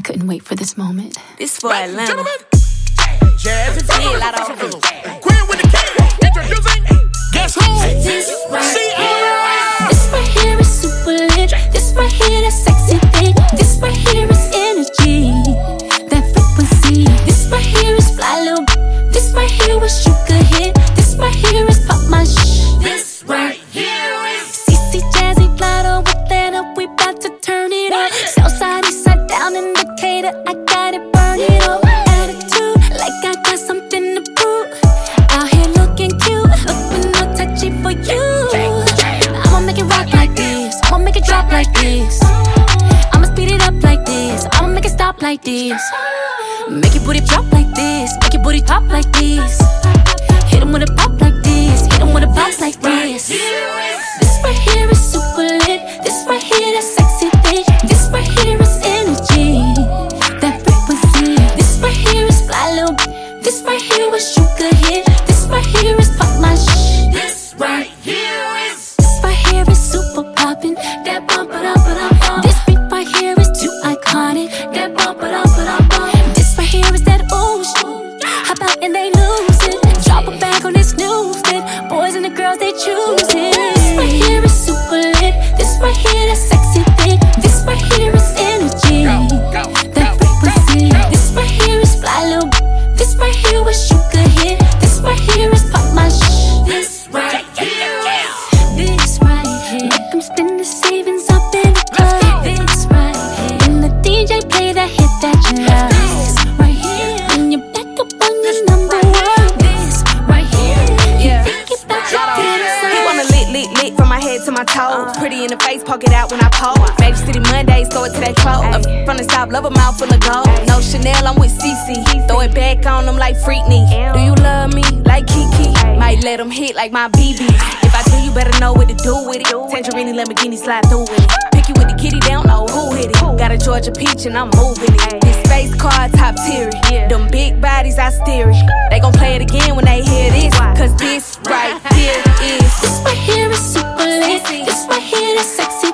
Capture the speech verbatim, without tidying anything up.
couldn't wait for this moment. This for Atlanta. Gentlemen, Jazzy Feel I don't Fellows. Queen with the king. Introducing. Guess who? This right C here, this right here is super lit. This right here, that sexy thing. This right here is energy, that frequency. This right here is fly little. This right here is sugar hit. This right here is pop my shh. This right here is C C Jazzy Flotto with that up. We bout to turn it up. Southside, east side, down in Decatur. I got it, burn it up. Attitude, like I got something to prove. Out here looking cute, looking all touchy for you. I'ma make it rock like this. I'ma make it drop like this. I'ma speed it up like this. I'ma make it stop like this. Make your booty drop like this. Make your booty pop like this. Hit 'em with a pop like this. Hit 'em with a bounce like this. This right here is super lit. This right here, that sexy thing. This right here is energy, that frequency. This right here is fly little. This right here is sugar hit. This right here is pop my shh. This right here is This right here is super poppin'. That bump it up, it up, up. This beat right here is too iconic. That bump it up, it up, up. This right here is that ocean. Hop out and they lose it. Drop a bag on this new fit. Boys and the girls, they choose it. This right here is super lit. This right here, that sexy thing. This right here is energy, that frequency. This right here is fly little. This right here is sugar hit. This right here is pop my shh. this right here is This right here, make 'em spend the savings up in the club. This right here, when the D J play that hit that you love. This right here, when you're back up on your number one. This right here, Yeah. you think about your He good wanna lit, lit, lit from my head to my toes. Pretty in the face, poke it out when I pose. Magic City Mondays, throw it to that clothes. Up from the south, love a mouth full of gold. No Chanel, I'm with Cece. Throw it back on them like Freakney. Do you love me like Kiki? Might let them hit like my B B. If I do, you better know what to do with it. Tangerine Lamborghini slide through with it. Picky with the kitty, they don't know who hit it. Got a Georgia peach and I'm moving it. This space car top tier. Them big bodies, I steer it. They gon' play it again when they hear this. Cause this right here is This right here is super lit. This right here, that sexy